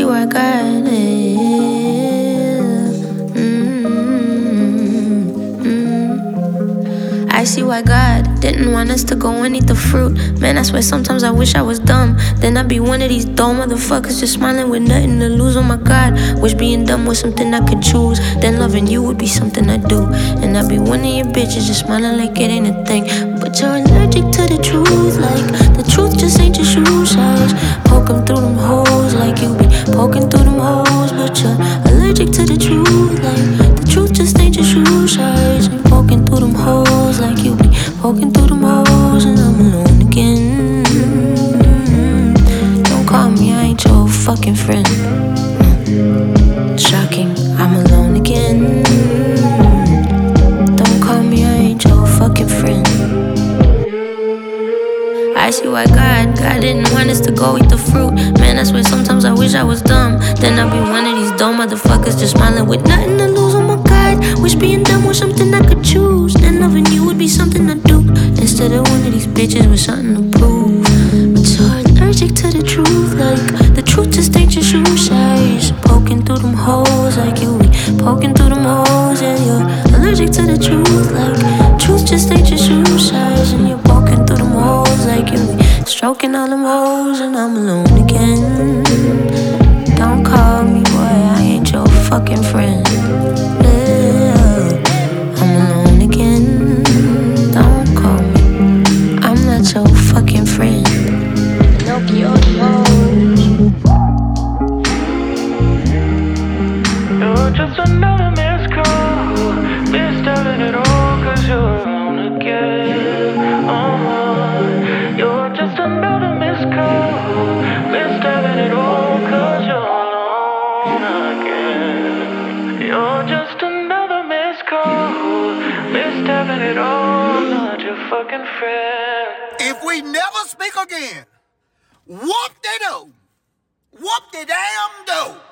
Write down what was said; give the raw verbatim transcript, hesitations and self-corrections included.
see why God is. Mm-hmm. I see why God didn't want us to go and eat the fruit. Man, I swear sometimes I wish I was dumb. Then I'd be one of these dumb motherfuckers just smiling with nothing to lose. Oh my God, wish being dumb was something I could choose. Then loving you would be something I do. And I'd be one of your bitches just smiling like it ain't a thing. But you're allergic to the truth, like the truth just ain't your shoe size. Poking through them holes like you be poking through them holes. But you're allergic to the truth, like the truth just ain't your shoe size. And poking through them holes like you be poking through them holes. And I'm alone again. Don't call me, I ain't your fucking friend. Shocking, I'm alone again. Don't call me, I ain't your fucking friend. I see why God, God didn't want us to go eat the fruit. Man, I swear sometimes I wish I was dumb. Then I'd be one of these dumb motherfuckers just smiling with nothing to lose. Oh my God, wish being dumb was something I could choose. Then loving you would be something I do, instead of one of these bitches with something to prove. But you're allergic to the truth, like the truth just ain't your shoe size. Poking through them holes like you be poking through them holes. Yeah, you're allergic to the truth, like truth just ain't your shoe size. And you're poking through them holes like you be stroking all them holes. And I'm alone again. Don't call me, boy, I ain't your fucking friend. Yeah, I'm alone again. Don't call me, I'm not your fucking friend. Pinocchio knows. You're just another missed call. Missed having it all cause you're alone again. Uh-huh. You're just another missed call. Missed having it all cause you're alone again. You're just another missed call. Missed having it all, not your fucking friend. If we never speak again, whoop-de-doo, whoop-de-damn-do.